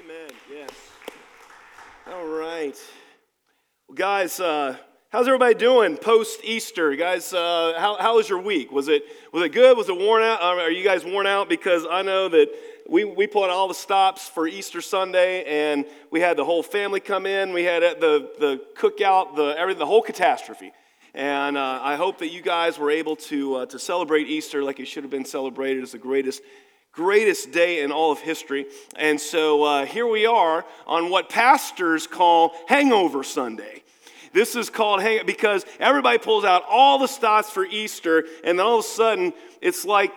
Amen. Yes. All right. Well, guys, how's everybody doing post-Easter? Guys, how was your week? Was it good? Was it worn out? Are you guys worn out? Because I know that we put on all the stops for Easter Sunday, and we had the whole family come in. We had the cookout, the whole catastrophe. And I hope that you guys were able to celebrate Easter like it should have been celebrated as the greatest day in all of history. And so here we are on what pastors call Hangover Sunday. This is called because everybody pulls out all the stops for Easter, and then all of a sudden it's like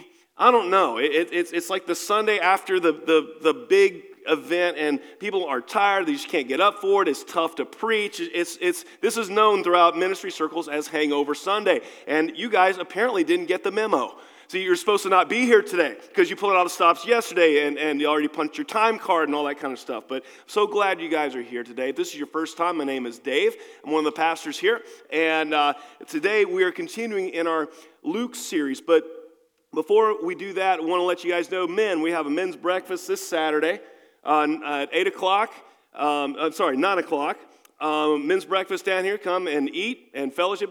it's like the Sunday after the big event, and people are tired. They just can't get up for it. It's tough to preach. This is known throughout ministry circles as Hangover Sunday, and you guys apparently didn't get the memo. So you're supposed to not be here today because you pulled out the stops yesterday and you already punched your time card and all that kind of stuff. But I'm so glad you guys are here today. If this is your first time, my name is Dave. I'm one of the pastors here. And today we are continuing in our Luke series. But before we do that, I want to let you guys know, men, we have a men's breakfast this Saturday at 8 o'clock. 9 o'clock. Men's breakfast down here. Come and eat and fellowship.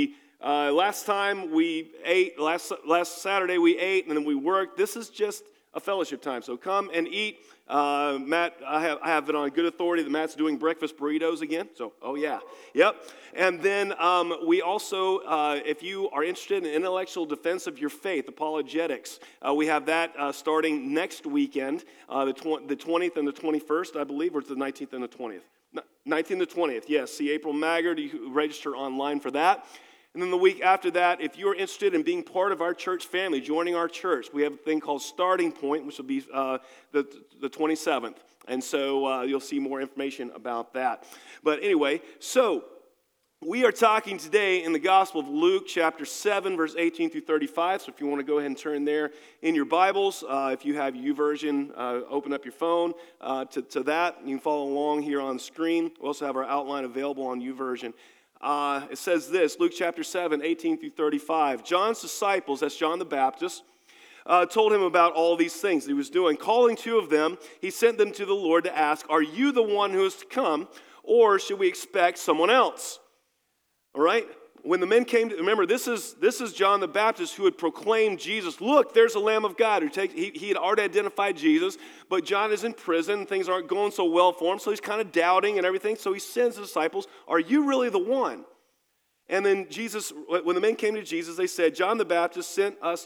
Last time we ate, last Saturday we ate, and then we worked. This is just a fellowship time, so come and eat. Matt, I have it on good authority that Matt's doing breakfast burritos again, so, oh yeah, yep. And then we also, if you are interested in intellectual defense of your faith, apologetics, we have that starting next weekend, the 20th and the 21st, I believe, or it's the 19th and the 20th. 19th and the 20th, yes. See April Maggard, you can register online for that. And then the week after that, if you're interested in being part of our church family, joining our church, we have a thing called Starting Point, which will be the 27th. And so you'll see more information about that. But anyway, so we are talking today in the Gospel of Luke, chapter 7, verse 18 through 35. So if you want to go ahead and turn there in your Bibles, if you have YouVersion, open up your phone to that. You can follow along here on the screen. We also have our outline available on YouVersion. It says this, Luke chapter 7, 18 through 35. John's disciples, that's John the Baptist, told him about all these things that he was doing. Calling two of them, he sent them to the Lord to ask, "Are you the one who is to come, or should we expect someone else?" All right? When the men came to, remember, this is John the Baptist who had proclaimed Jesus. Look, there's the Lamb of God. He had already identified Jesus, but John is in prison. Things aren't going so well for him, so he's kind of doubting and everything. So he sends the disciples, "Are you really the one?" And then Jesus, when the men came to Jesus, they said, "John the Baptist sent us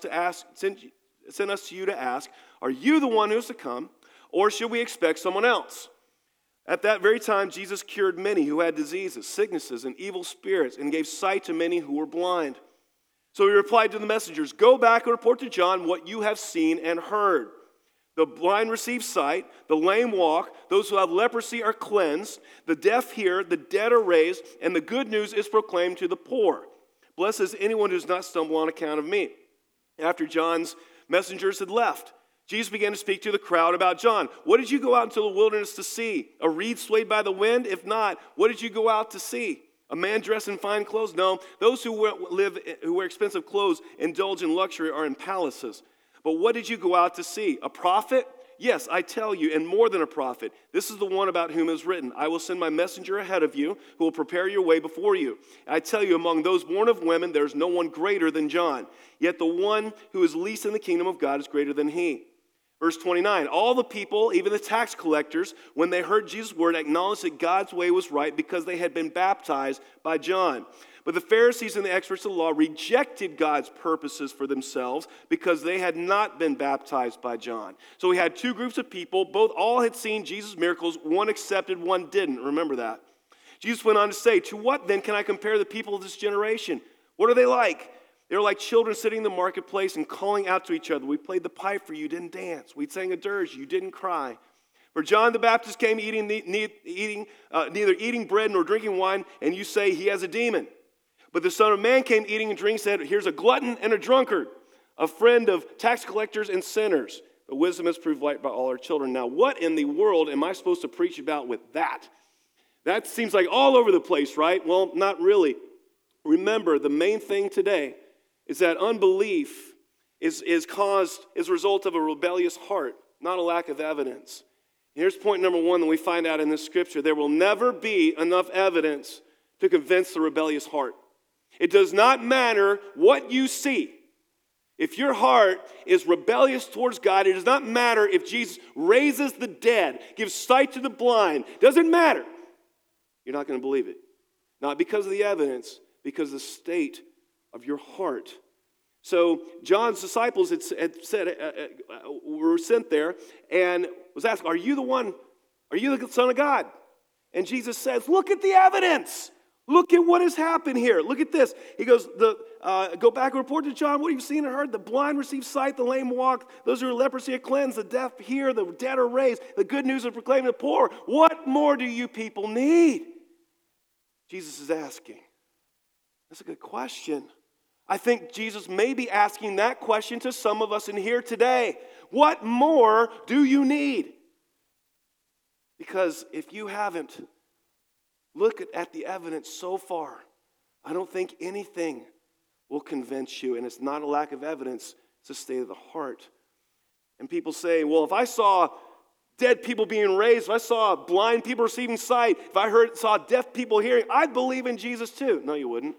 to you to ask, are you the one who is to come, or should we expect someone else?" At that very time, Jesus cured many who had diseases, sicknesses, and evil spirits, and gave sight to many who were blind. So he replied to the messengers, "Go back and report to John what you have seen and heard. The blind receive sight, the lame walk, those who have leprosy are cleansed, the deaf hear, the dead are raised, and the good news is proclaimed to the poor. Blessed is anyone who does not stumble on account of me." After John's messengers had left, Jesus began to speak to the crowd about John. "What did you go out into the wilderness to see? A reed swayed by the wind? If not, what did you go out to see? A man dressed in fine clothes? No, those who wear expensive clothes indulge in luxury are in palaces. But what did you go out to see? A prophet? Yes, I tell you, and more than a prophet. This is the one about whom is written, 'I will send my messenger ahead of you, who will prepare your way before you.' I tell you, among those born of women, there is no one greater than John. Yet the one who is least in the kingdom of God is greater than he." Verse 29, all the people, even the tax collectors, when they heard Jesus' word, acknowledged that God's way was right because they had been baptized by John. But the Pharisees and the experts of the law rejected God's purposes for themselves because they had not been baptized by John. So we had two groups of people. All had seen Jesus' miracles. One accepted, one didn't. Remember that. Jesus went on to say, "To what then can I compare the people of this generation? What are they like? They're like children sitting in the marketplace and calling out to each other. We played the pipe for you, didn't dance. We sang a dirge, you didn't cry. For John the Baptist came neither eating bread nor drinking wine, and you say he has a demon. But the Son of Man came eating and drinking, said, here's a glutton and a drunkard, a friend of tax collectors and sinners. But wisdom is proved right by all her children." Now, what in the world am I supposed to preach about with that? That seems like all over the place, right? Well, not really. Remember, the main thing today is that unbelief is caused as a result of a rebellious heart, not a lack of evidence. Here's point number one that we find out in this scripture. There will never be enough evidence to convince the rebellious heart. It does not matter what you see. If your heart is rebellious towards God, it does not matter if Jesus raises the dead, gives sight to the blind. Doesn't matter. You're not going to believe it. Not because of the evidence, because of the state of your heart. So John's disciples had said, were sent there and was asked, are you the one? Are you the Son of God? And Jesus says, look at the evidence. Look at what has happened here. Look at this. He goes, go back and report to John what you've seen and heard. The blind receive sight, the lame walk, those who are leprosy are cleansed, the deaf hear, the dead are raised, the good news is proclaimed to the poor. What more do you people need? Jesus is asking. That's a good question. I think Jesus may be asking that question to some of us in here today. What more do you need? Because if you haven't looked at the evidence so far, I don't think anything will convince you. And it's not a lack of evidence, it's a state of the heart. And people say, well, if I saw dead people being raised, if I saw blind people receiving sight, if I saw deaf people hearing, I'd believe in Jesus too. No, you wouldn't.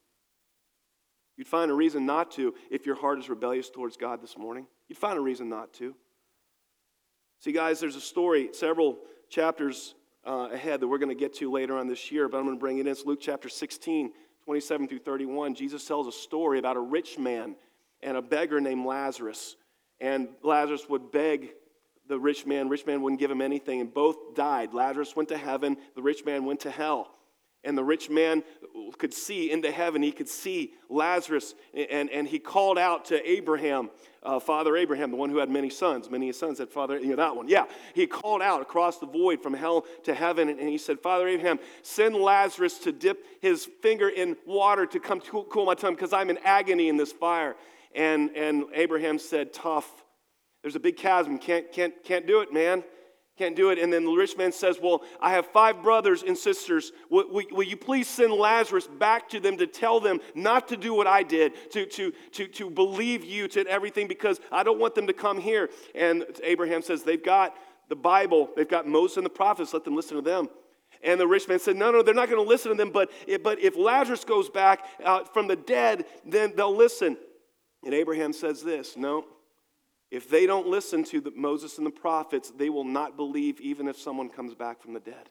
You'd find a reason not to if your heart is rebellious towards God this morning. You'd find a reason not to. See, guys, there's a story, several chapters ahead that we're going to get to later on this year, but I'm going to bring it in. It's Luke chapter 16, 27 through 31. Jesus tells a story about a rich man and a beggar named Lazarus. And Lazarus would beg the rich man. Rich man wouldn't give him anything, and both died. Lazarus went to heaven. The rich man went to hell. And the rich man could see into heaven. He could see Lazarus, and he called out to Abraham, Father Abraham, the one who had many sons. Many sons had father, that one. Yeah, he called out across the void from hell to heaven, and he said, Father Abraham, send Lazarus to dip his finger in water to come cool my tongue, because I'm in agony in this fire. And Abraham said, tough. There's a big chasm. Can't do it, man. Can't do it. And then the rich man says, well, I have 5 brothers and sisters. Will you please send Lazarus back to them to tell them not to do what I did, to believe you, to everything, because I don't want them to come here. And Abraham says, they've got the Bible. They've got Moses and the prophets. Let them listen to them. And the rich man said, no, they're not going to listen to them. But if Lazarus goes back from the dead, then they'll listen. And Abraham says this, no. If they don't listen to Moses and the prophets, they will not believe even if someone comes back from the dead.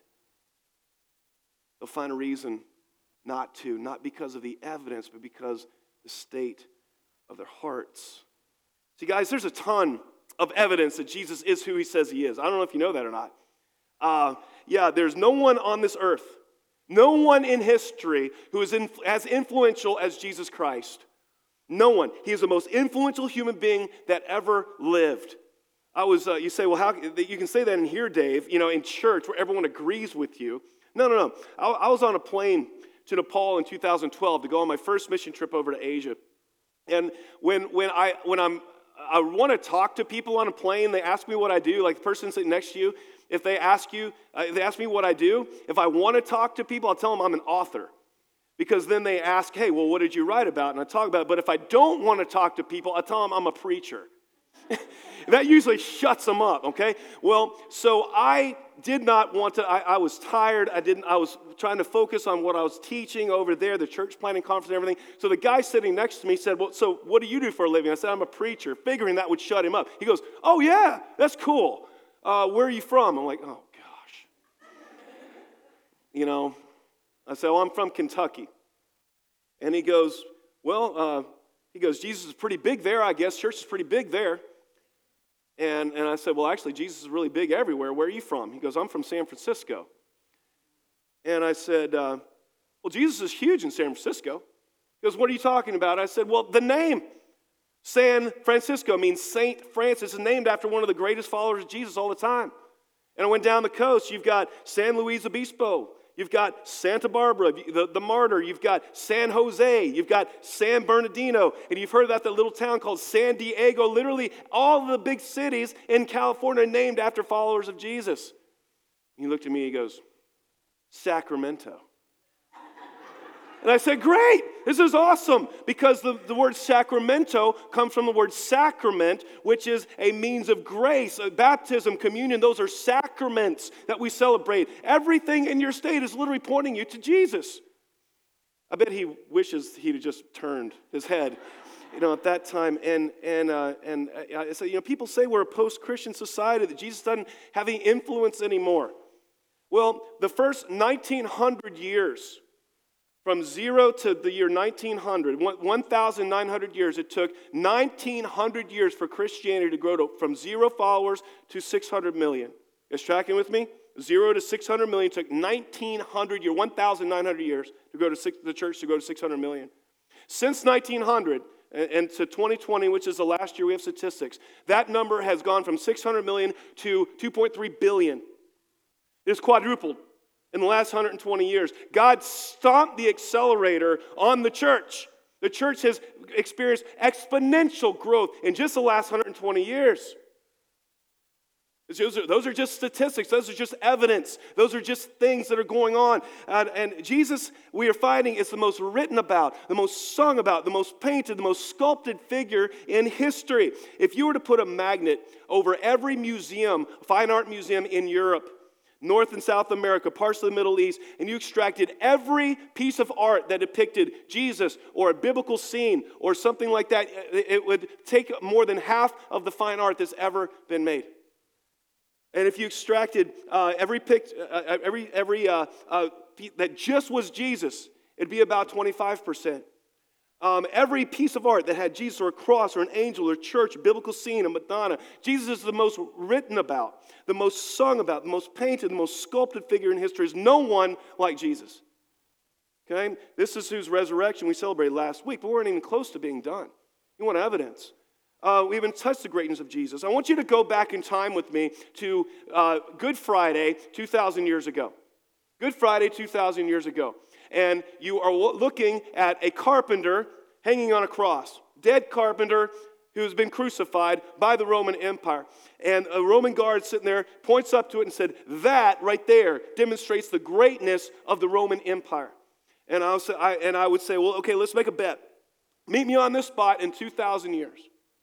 They'll find a reason not to, not because of the evidence, but because the state of their hearts. See, guys, there's a ton of evidence that Jesus is who he says he is. I don't know if you know that or not. There's no one on this earth, no one in history who is as influential as Jesus Christ. No one. He is the most influential human being that ever lived. You say, well, how you can say that in here, Dave, in church where everyone agrees with you. No. I was on a plane to Nepal in 2012 to go on my first mission trip over to Asia. And when I want to talk to people on a plane, they ask me what I do, like the person sitting next to you. If they ask me what I do, if I want to talk to people, I'll tell them I'm an author. Because then they ask, hey, well, what did you write about? And I talk about it. But if I don't want to talk to people, I tell them I'm a preacher. That usually shuts them up, okay? Well, so I did not want to, I was tired. I was trying to focus on what I was teaching over there, the church planning conference and everything. So the guy sitting next to me said, well, so what do you do for a living? I said, I'm a preacher, figuring that would shut him up. He goes, oh, yeah, that's cool. Where are you from? I'm like, oh, gosh. I said, well, I'm from Kentucky. And he goes, Jesus is pretty big there, I guess. Church is pretty big there. And I said, well, actually, Jesus is really big everywhere. Where are you from? He goes, I'm from San Francisco. And I said, well, Jesus is huge in San Francisco. He goes, what are you talking about? I said, well, the name San Francisco means Saint Francis is named after one of the greatest followers of Jesus all the time. And I went down the coast. You've got San Luis Obispo. You've got Santa Barbara, the martyr. You've got San Jose. You've got San Bernardino. And you've heard about that little town called San Diego. Literally, all the big cities in California are named after followers of Jesus. He looked at me, he goes, Sacramento. And I said, great, this is awesome, because the word sacramento comes from the word sacrament, which is a means of grace. Baptism, communion, those are sacraments that we celebrate. Everything in your state is literally pointing you to Jesus. I bet he wishes he'd have just turned his head, at that time. And I said, people say we're a post-Christian society, that Jesus doesn't have any influence anymore. Well, the first 1,900 years, from 0 to the year 1900, 1,900 years, it took 1,900 years for Christianity to grow from 0 followers to 600 million. You guys tracking with me? 0 to 600 million took 1,900 years, 1,900 years to go to the church to go to 600 million. Since 1900 and to 2020, which is the last year we have statistics, that number has gone from 600 million to 2.3 billion. It's quadrupled in the last 120 years. God stomped the accelerator on the church. The church has experienced exponential growth in just the last 120 years. Those are just statistics. Those are just evidence. Those are just things that are going on. And Jesus, we are finding, is the most written about, the most sung about, the most painted, the most sculpted figure in history. If you were to put a magnet over every museum, fine art museum in Europe, North and South America, parts of the Middle East, and you extracted every piece of art that depicted Jesus or a biblical scene or something like that, it would take more than half of the fine art that's ever been made. And if you extracted every that just was Jesus, it'd be about 25%. Every piece of art that had Jesus or a cross or an angel or a church, a biblical scene, a Madonna, Jesus is the most written about, the most sung about, the most painted, the most sculpted figure in history. There's no one like Jesus. Okay? This is whose resurrection we celebrated last week, but we weren't even close to being done. You want evidence? We haven't touched the greatness of Jesus. I want you to go back in time with me to Good Friday 2,000 years ago. Good Friday 2,000 years ago. And you are looking at a carpenter hanging on a cross. Dead carpenter who has been crucified by the Roman Empire. And a Roman guard sitting there points up to it and said, that right there demonstrates the greatness of the Roman Empire. And I would say, well, okay, let's make a bet. Meet me on this spot in 2,000 years.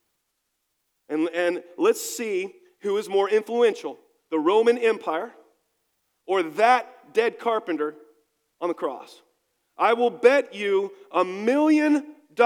And let's see who is more influential, the Roman Empire or that dead carpenter on the cross. I will bet you $1 million,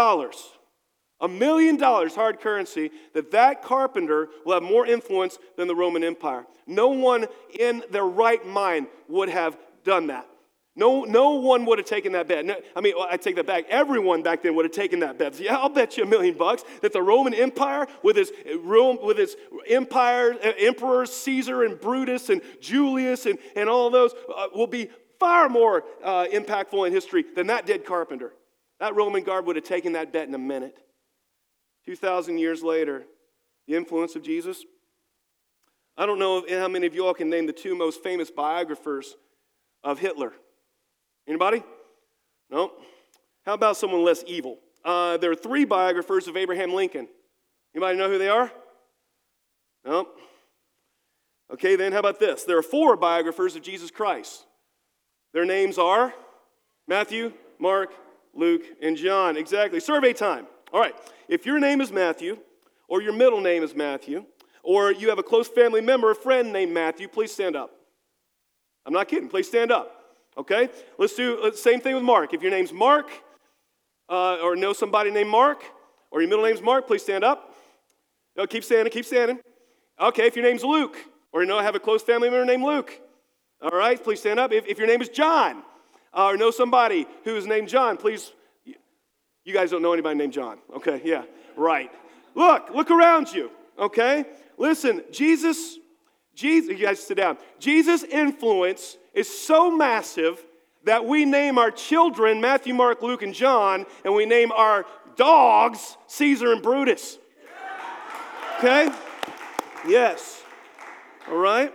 hard currency, that carpenter will have more influence than the Roman Empire. No one in their right mind would have done that. No one would have taken that bet. No, I take that back. Everyone back then would have taken that bet. Yeah, I'll bet you $1 million that the Roman Empire, with its empire, emperors Caesar and Brutus and Julius and all those, will be far more impactful in history than that dead carpenter. That Roman guard would have taken that bet in a minute. 2,000 years later, the influence of Jesus. I don't know how many of you all can name the two most famous biographers of Hitler. Anybody? No? How about someone less evil? There are 3 biographers of Abraham Lincoln. Anybody know who they are? No? Okay, then how about this? There are 4 biographers of Jesus Christ. Their names are Matthew, Mark, Luke, and John. Exactly. Survey time. All right. If your name is Matthew, or your middle name is Matthew, or you have a close family member or friend named Matthew, please stand up. I'm not kidding. Please stand up. Okay? Let's do the same thing with Mark. If your name's Mark, or know somebody named Mark, or your middle name's Mark, please stand up. No, keep standing, keep standing. Okay, if your name's Luke, or have a close family member named Luke, all right, please stand up. If your name is John, or know somebody who is named John, please. You guys don't know anybody named John. Okay, yeah, right. Look around you, okay? Listen, Jesus, you guys sit down. Jesus' influence is so massive that we name our children Matthew, Mark, Luke, and John, and we name our dogs Caesar and Brutus. Okay? Yes. All right?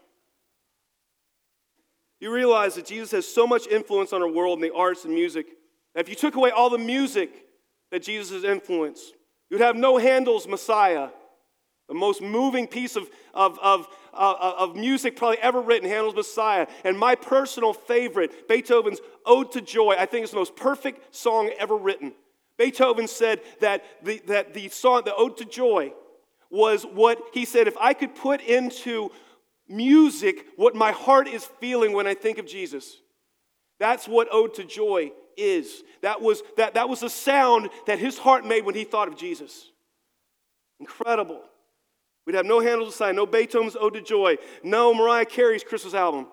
You realize that Jesus has so much influence on our world in the arts and music that if you took away all the music that Jesus has influenced, you'd have no Handel's Messiah. The most moving piece of music probably ever written, Handel's Messiah. And my personal favorite, Beethoven's Ode to Joy, I think is the most perfect song ever written. Beethoven said that the song, the Ode to Joy, was what he said, if I could put into music what my heart is feeling when I think of Jesus. That's what Ode to Joy is. That was the sound that his heart made when he thought of Jesus. Incredible. We'd have no Handel's Messiah, no Beethoven's Ode to Joy, no Mariah Carey's Christmas album.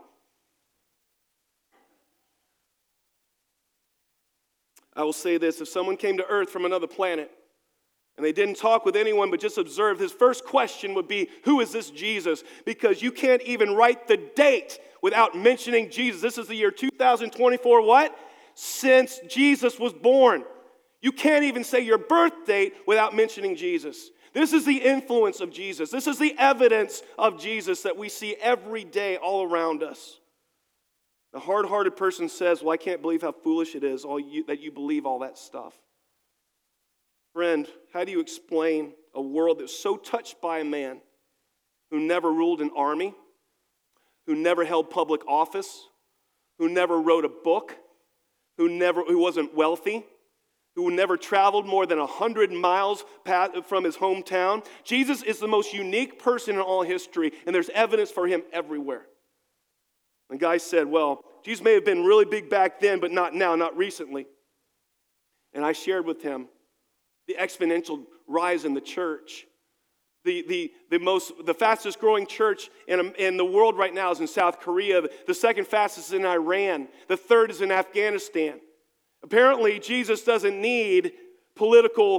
I will say this, if someone came to earth from another planet and they didn't talk with anyone but just observed, his first question would be, who is this Jesus? Because you can't even write the date without mentioning Jesus. This is the year 2024, what? Since Jesus was born. You can't even say your birth date without mentioning Jesus. This is the influence of Jesus. This is the evidence of Jesus that we see every day all around us. The hard-hearted person says, well, I can't believe how foolish it is that you believe all that stuff. Friend, how do you explain a world that's so touched by a man who never ruled an army, who never held public office, who never wrote a book, who wasn't wealthy, who never traveled more than 100 miles from his hometown? Jesus is the most unique person in all history, and there's evidence for him everywhere. The guy said, well, Jesus may have been really big back then, but not now, not recently. And I shared with him the exponential rise in the church. The fastest growing church in the world right now is in South Korea. The second fastest is in Iran. The third is in Afghanistan. Apparently, Jesus doesn't need political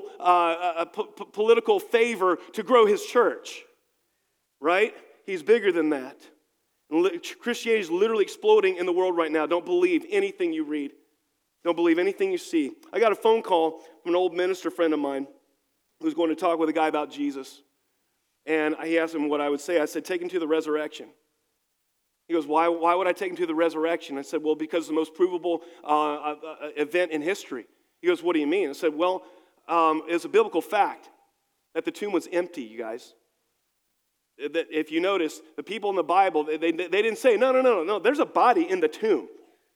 favor to grow his church, right? He's bigger than that. Christianity is literally exploding in the world right now. Don't believe anything you read. Don't believe anything you see. I got a phone call from an old minister friend of mine who was going to talk with a guy about Jesus. And he asked him what I would say. I said, take him to the resurrection. He goes, why would I take him to the resurrection? I said, well, because it's the most provable event in history. He goes, what do you mean? I said, well, it's a biblical fact that the tomb was empty, you guys. That if you notice, the people in the Bible, they didn't say, no, there's a body in the tomb.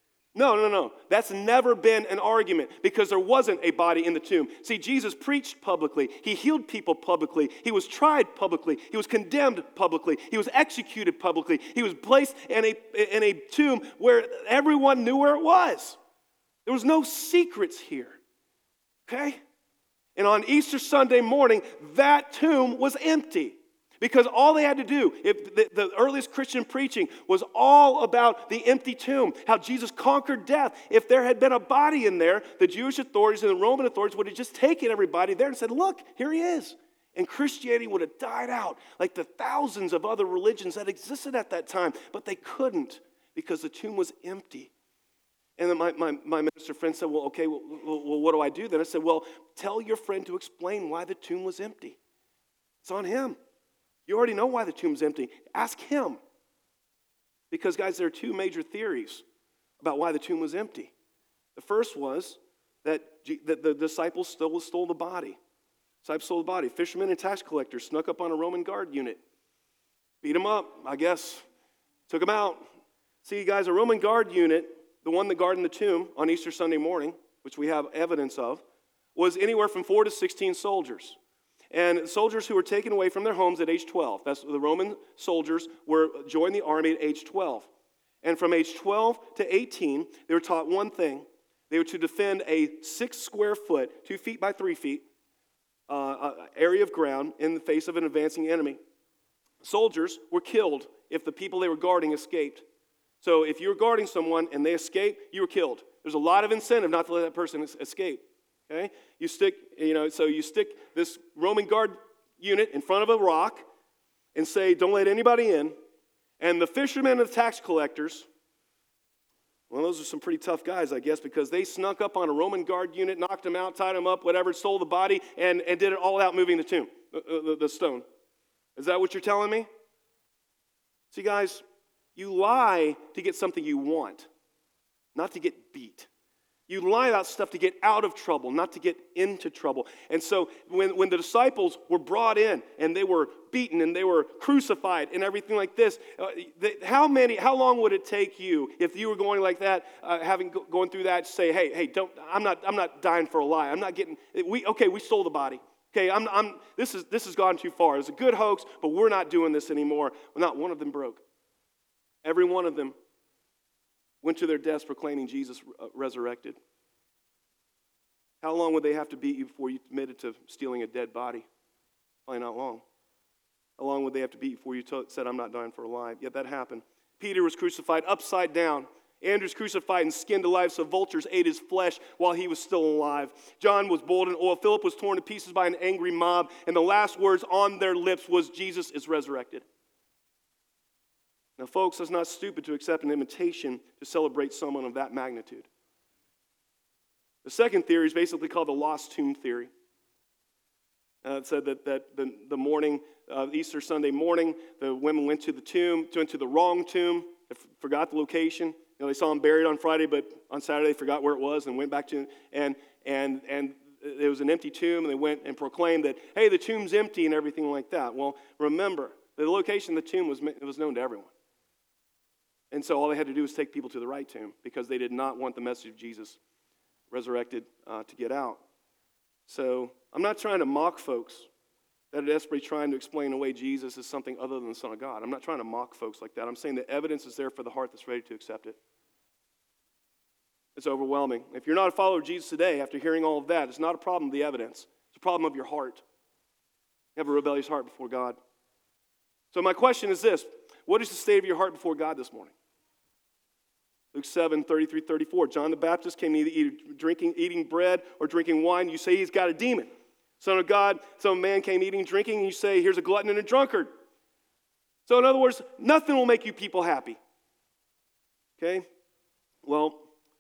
No. That's never been an argument because there wasn't a body in the tomb. See, Jesus preached publicly. He healed people publicly. He was tried publicly. He was condemned publicly. He was executed publicly. He was placed in a tomb where everyone knew where it was. There was no secrets here. Okay? And on Easter Sunday morning, that tomb was empty. Because all they had to do, if the earliest Christian preaching was all about the empty tomb, how Jesus conquered death. If there had been a body in there, the Jewish authorities and the Roman authorities would have just taken everybody there and said, look, here he is. And Christianity would have died out like the thousands of other religions that existed at that time. But they couldn't because the tomb was empty. And then my minister friend said, well, okay, well, what do I do then? I said, well, tell your friend to explain why the tomb was empty. It's on him. You already know why the tomb's empty. Ask him. Because, guys, there are two major theories about why the tomb was empty. The first was that the disciples stole the body. Disciples stole the body. Fishermen and tax collectors snuck up on a Roman guard unit. Beat them up, I guess. Took them out. See, guys, a Roman guard unit, the one that guarded the tomb on Easter Sunday morning, which we have evidence of, was anywhere from 4 to 16 soldiers. And soldiers who were taken away from their homes at age 12. That's the Roman soldiers joined the army at age 12. And from age 12 to 18, they were taught one thing. They were to defend a 6 square foot, 2 feet by 3 feet, area of ground in the face of an advancing enemy. Soldiers were killed if the people they were guarding escaped. So if you were guarding someone and they escaped, you were killed. There's a lot of incentive not to let that person escape. Okay? You stick this Roman guard unit in front of a rock and say, don't let anybody in. And the fishermen and the tax collectors, well, those are some pretty tough guys, I guess, because they snuck up on a Roman guard unit, knocked them out, tied them up, whatever, stole the body, and did it all without moving the tomb, the stone. Is that what you're telling me? See, guys, you lie to get something you want, not to get beat. You lie about stuff to get out of trouble, not to get into trouble. And so when the disciples were brought in and they were beaten and they were crucified and everything like this, how long would it take you if you were going like that, going through that, to say, hey, I'm not dying for a lie. I'm not getting. We stole the body. Okay, this has gone too far. It's a good hoax, but we're not doing this anymore. Well, not one of them broke. Every one of them went to their deaths proclaiming Jesus resurrected. How long would they have to beat you before you admitted to stealing a dead body? Probably not long. How long would they have to beat you before you said, I'm not dying for a lie? Yet that happened. Peter was crucified upside down. Andrew's crucified and skinned alive so vultures ate his flesh while he was still alive. John was boiled in oil. Philip was torn to pieces by an angry mob. And the last words on their lips was, Jesus is resurrected. Now, folks, it's not stupid to accept an invitation to celebrate someone of that magnitude. The second theory is basically called the lost tomb theory. It said that the morning, Easter Sunday morning, the women went to the tomb, went to the wrong tomb, forgot the location. They saw him buried on Friday, but on Saturday they forgot where it was and went back to, and there was an empty tomb, and they went and proclaimed that, hey, the tomb's empty and everything like that. Well, remember, the location of the tomb was known to everyone. And so all they had to do was take people to the right tomb because they did not want the message of Jesus resurrected to get out. So I'm not trying to mock folks that are desperately trying to explain away Jesus as something other than the Son of God. I'm not trying to mock folks like that. I'm saying the evidence is there for the heart that's ready to accept it. It's overwhelming. If you're not a follower of Jesus today, after hearing all of that, it's not a problem of the evidence. It's a problem of your heart. You have a rebellious heart before God. So my question is this: what is the state of your heart before God this morning? Luke 7, 33, 34. John the Baptist came neither eating bread or drinking wine. You say he's got a demon. Son of God, Son of Man came eating and drinking, and you say here's a glutton and a drunkard. So in other words, nothing will make you people happy. Okay? Well,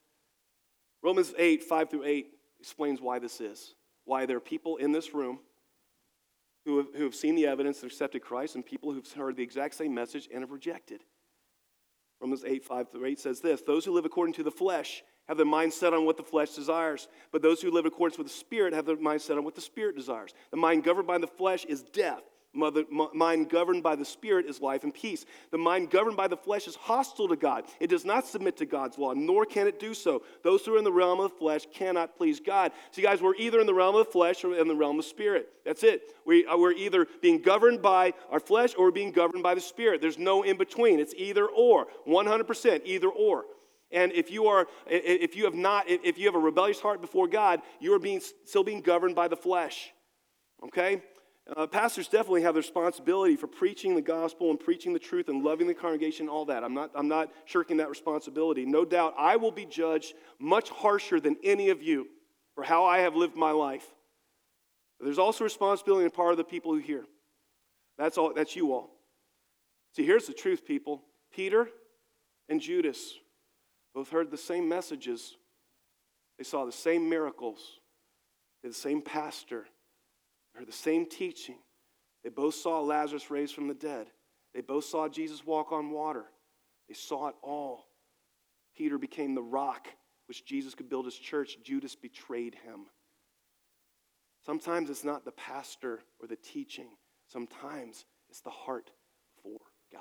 Romans 8, 5 through 8 explains why this is. Why there are people in this room who have seen the evidence and accepted Christ, and people who've heard the exact same message and have rejected. Romans 8, 5 through 8 says this: those who live according to the flesh have their mind set on what the flesh desires, but those who live in accordance with the Spirit have their mind set on what the Spirit desires. The mind governed by the flesh is death. The mind governed by the Spirit is life and peace. The mind governed by the flesh is hostile to God. It does not submit to God's law, nor can it do so. Those who are in the realm of the flesh cannot please God. So, guys, we're either in the realm of the flesh or in the realm of the Spirit. That's it. We're either being governed by our flesh or we're being governed by the Spirit. There's no in between. It's either or, 100% either or. And if you have a rebellious heart before God, you are still being governed by the flesh. Okay? Pastors definitely have the responsibility for preaching the gospel and preaching the truth and loving the congregation, all that. I'm not shirking that responsibility. No doubt I will be judged much harsher than any of you for how I have lived my life. But there's also responsibility on the part of the people who hear. That's you all. See, here's the truth, people. Peter and Judas both heard the same messages. They saw the same miracles. They had the same pastor. Heard the same teaching. They both saw Lazarus raised from the dead. They both saw Jesus walk on water. They saw it all. Peter became the rock which Jesus could build his church. Judas betrayed him. Sometimes it's not the pastor or the teaching. Sometimes it's the heart for God.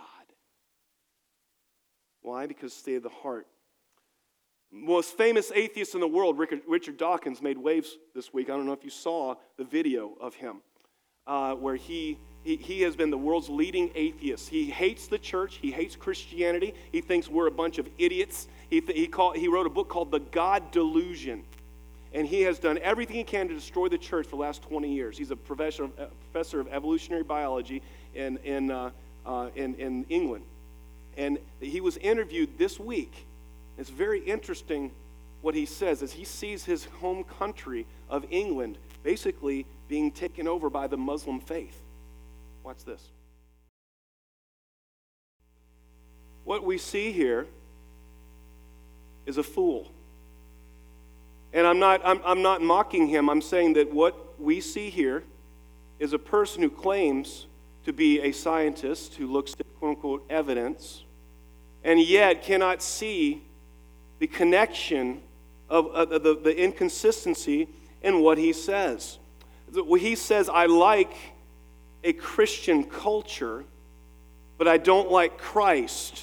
Why? Because the state of the heart. Most famous atheist in the world, Richard Dawkins, made waves this week. I don't know if you saw the video of him, where he has been the world's leading atheist. He hates the church. He hates Christianity. He thinks we're a bunch of idiots. He wrote a book called The God Delusion, and he has done everything he can to destroy the church for the last 20 years. He's a professor of evolutionary biology in England, and he was interviewed this week. It's very interesting what he says as he sees his home country of England basically being taken over by the Muslim faith. Watch this. What we see here is a fool. And I'm not mocking him. I'm saying that what we see here is a person who claims to be a scientist who looks at quote-unquote evidence and yet cannot see the connection of the inconsistency in what he says. He says, I like a Christian culture, but I don't like Christ.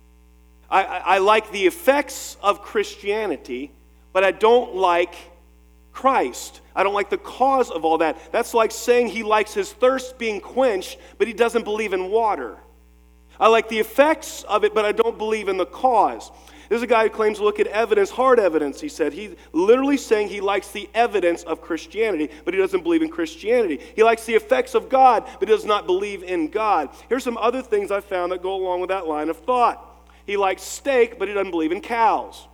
I like the effects of Christianity, but I don't like Christ. I don't like the cause of all that. That's like saying he likes his thirst being quenched, but he doesn't believe in water. I like the effects of it, but I don't believe in the cause. There's a guy who claims to look at evidence, hard evidence, he said. He's literally saying he likes the evidence of Christianity, but he doesn't believe in Christianity. He likes the effects of God, but does not believe in God. Here's some other things I found that go along with that line of thought. He likes steak, but he doesn't believe in cows.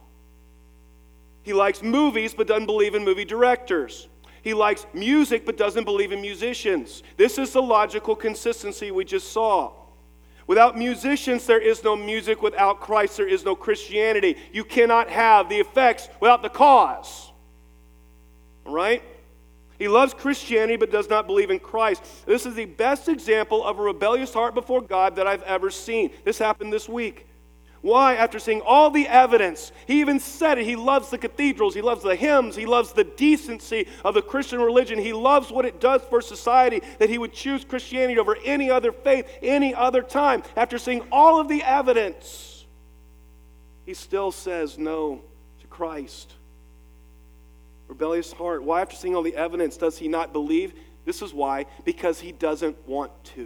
He likes movies, but doesn't believe in movie directors. He likes music, but doesn't believe in musicians. This is the logical consistency we just saw. Without musicians, there is no music. Without Christ, there is no Christianity. You cannot have the effects without the cause. All right? He loves Christianity, but does not believe in Christ. This is the best example of a rebellious heart before God that I've ever seen. This happened this week. Why? After seeing all the evidence, he even said it. He loves the cathedrals. He loves the hymns. He loves the decency of the Christian religion. He loves what it does for society, that he would choose Christianity over any other faith, any other time. After seeing all of the evidence, he still says no to Christ. Rebellious heart. Why, after seeing all the evidence, does he not believe? This is why. Because he doesn't want to.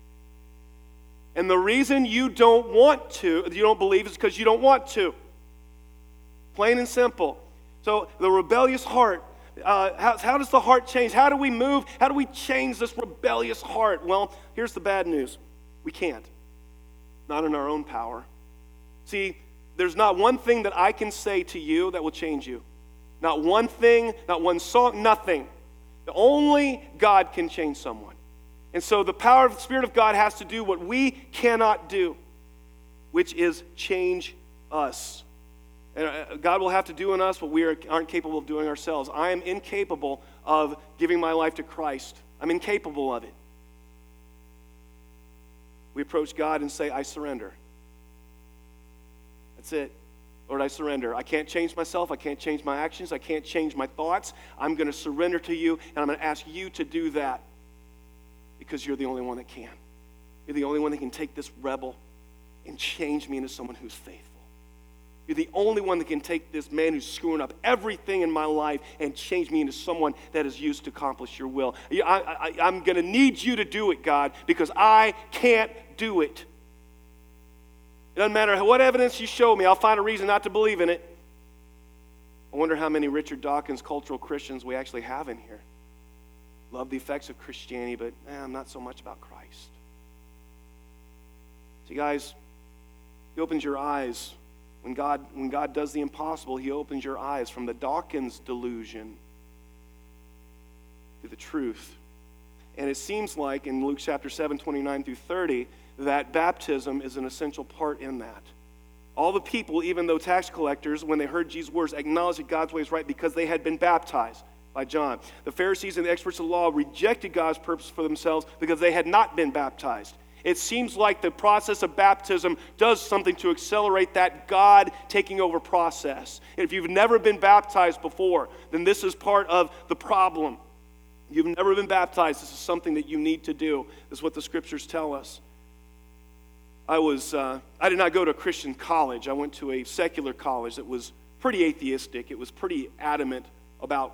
And the reason you don't believe is because you don't want to. Plain and simple. So the rebellious heart, how does the heart change? How do we move? How do we change this rebellious heart? Well, here's the bad news. We can't. Not in our own power. See, there's not one thing that I can say to you that will change you. Not one thing, not one song, nothing. Only God can change someone. And so the power of the Spirit of God has to do what we cannot do, which is change us. And God will have to do in us what we aren't capable of doing ourselves. I am incapable of giving my life to Christ. I'm incapable of it. We approach God and say, I surrender. That's it. Lord, I surrender. I can't change myself. I can't change my actions. I can't change my thoughts. I'm going to surrender to you, and I'm going to ask you to do that. Because you're the only one that can. You're the only one that can take this rebel and change me into someone who's faithful. You're the only one that can take this man who's screwing up everything in my life and change me into someone that is used to accomplish your will. I'm going to need you to do it, God, because I can't do it. It doesn't matter what evidence you show me, I'll find a reason not to believe in it. I wonder how many Richard Dawkins cultural Christians we actually have in here. Love the effects of Christianity, but I'm not so much about Christ. See, guys, he opens your eyes. When God does the impossible, he opens your eyes from the Dawkins delusion to the truth. And it seems like in Luke chapter 7, 29 through 30, that baptism is an essential part in that. All the people, even though tax collectors, when they heard Jesus' words, acknowledged that God's way is right because they had been baptized by John. The Pharisees and the experts of the law rejected God's purpose for themselves because they had not been baptized. It seems like the process of baptism does something to accelerate that God taking over process. And if you've never been baptized before, then this is part of the problem. You've never been baptized. This is something that you need to do. This is what the scriptures tell us. I did not go to a Christian college. I went to a secular college that was pretty atheistic. It was pretty adamant about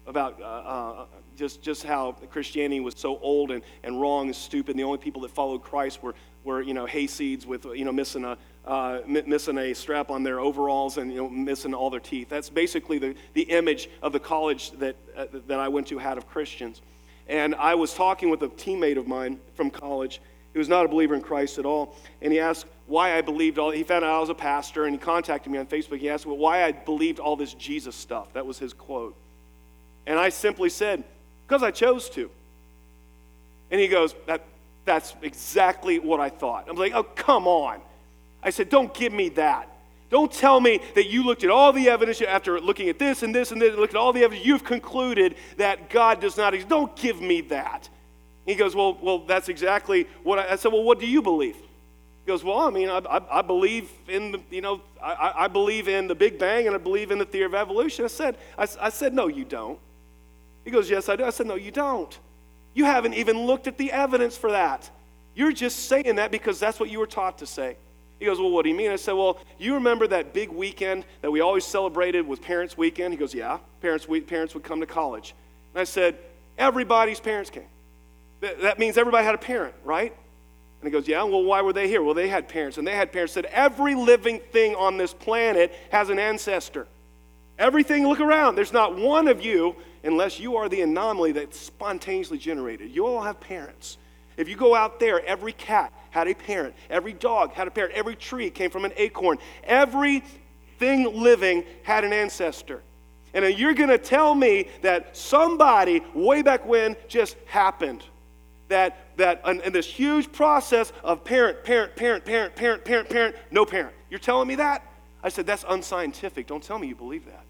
just how Christianity was so old and wrong and stupid. And the only people that followed Christ were hayseeds with missing a strap on their overalls and missing all their teeth. That's basically the image of the college that I went to had of Christians. And I was talking with a teammate of mine from college. He was not a believer in Christ at all. And he asked why I believed he found out I was a pastor, and he contacted me on Facebook. He asked why I believed all this Jesus stuff. That was his quote. And I simply said, because I chose to. And he goes, that's exactly what I thought. I'm like, oh, come on. I said, don't give me that. Don't tell me that you looked at all the evidence after looking at this and this and this, looked at all the evidence, you've concluded that God does not exist. Don't give me that. He goes, well, that's exactly what I said, well, what do you believe? He goes, well, I mean, I believe in the, I believe in the Big Bang and I believe in the theory of evolution. I said, no, you don't. He goes, yes, I do. I said, no, you don't. You haven't even looked at the evidence for that. You're just saying that because that's what you were taught to say. He goes, well, what do you mean? I said, well, you remember that big weekend that we always celebrated was Parents' Weekend? He goes, yeah, parents would come to college. And I said, everybody's parents came. That means everybody had a parent, right? And he goes, yeah, well, why were they here? Well, they had parents, and they had parents that said every living thing on this planet has an ancestor. Everything, look around. There's not one of you, unless you are the anomaly that's spontaneously generated. You all have parents. If you go out there, every cat had a parent. Every dog had a parent. Every tree came from an acorn. Everything living had an ancestor. And then you're going to tell me that somebody way back when just happened. That in this huge process of parent, no parent. You're telling me that? I said, that's unscientific. Don't tell me you believe that.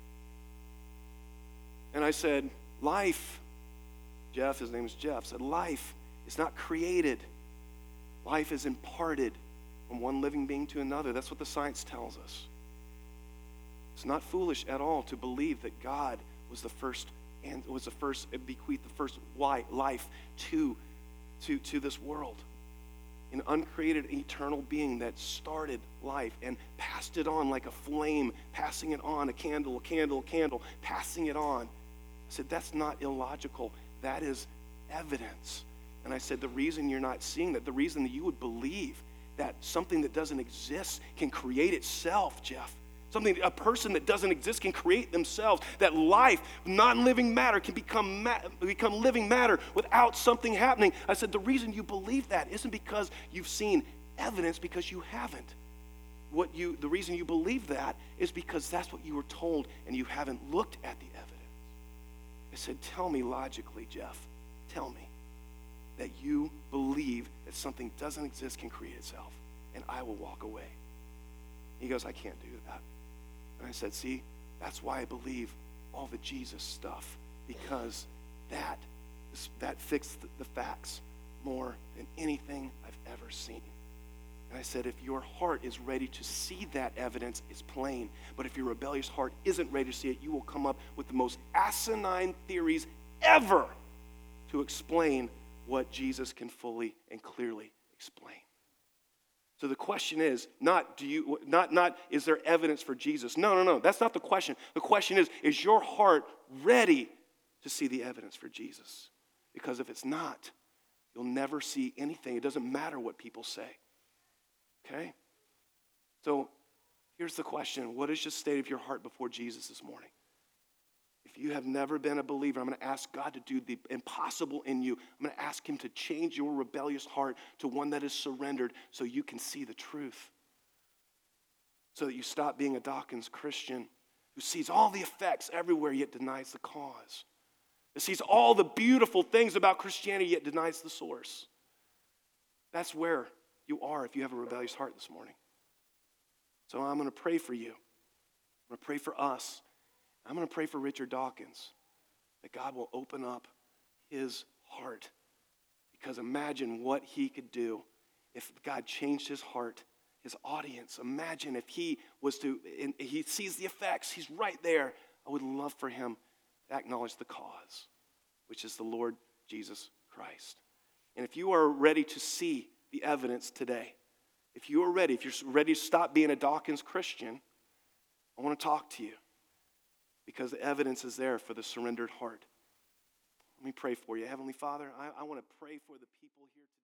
And I said, life, Jeff, his name is Jeff, said life is not created. Life is imparted from one living being to another. That's what the science tells us. It's not foolish at all to believe that God was the first and bequeathed the first life to this world. An uncreated eternal being that started life and passed it on like a flame, passing it on, a candle, passing it on. I said, that's not illogical. That is evidence. And I said, the reason you're not seeing that, the reason that you would believe that something that doesn't exist can create itself, Jeff. A person that doesn't exist can create themselves. That life, non-living matter, can become living matter without something happening. I said, the reason you believe that isn't because you've seen evidence, because you haven't. The reason you believe that is because that's what you were told and you haven't looked at the evidence. I said, tell me logically, Jeff, tell me that you believe that something doesn't exist can create itself, and I will walk away. He goes, I can't do that. And I said, see, that's why I believe all the Jesus stuff, because that fixed the facts more than anything I've ever seen. And I said, if your heart is ready to see that evidence, it's plain. But if your rebellious heart isn't ready to see it, you will come up with the most asinine theories ever to explain what Jesus can fully and clearly explain. So the question is not is there evidence for Jesus? No. That's not the question. The question is your heart ready to see the evidence for Jesus? Because if it's not, you'll never see anything. It doesn't matter what people say. Okay? So here's the question. What is the state of your heart before Jesus this morning? If you have never been a believer, I'm going to ask God to do the impossible in you. I'm going to ask him to change your rebellious heart to one that is surrendered so you can see the truth. So that you stop being a Dawkins Christian who sees all the effects everywhere yet denies the cause. That sees all the beautiful things about Christianity yet denies the source. That's where you are if you have a rebellious heart this morning. So I'm going to pray for you. I'm going to pray for us. I'm going to pray for Richard Dawkins, that God will open up his heart. Because imagine what he could do if God changed his heart, his audience. Imagine if he sees the effects. He's right there. I would love for him to acknowledge the cause, which is the Lord Jesus Christ. And if you are ready to see the evidence today, if you're ready to stop being a Dawkins Christian, I want to talk to you. Because the evidence is there for the surrendered heart. Let me pray for you. Heavenly Father, I want to pray for the people here today.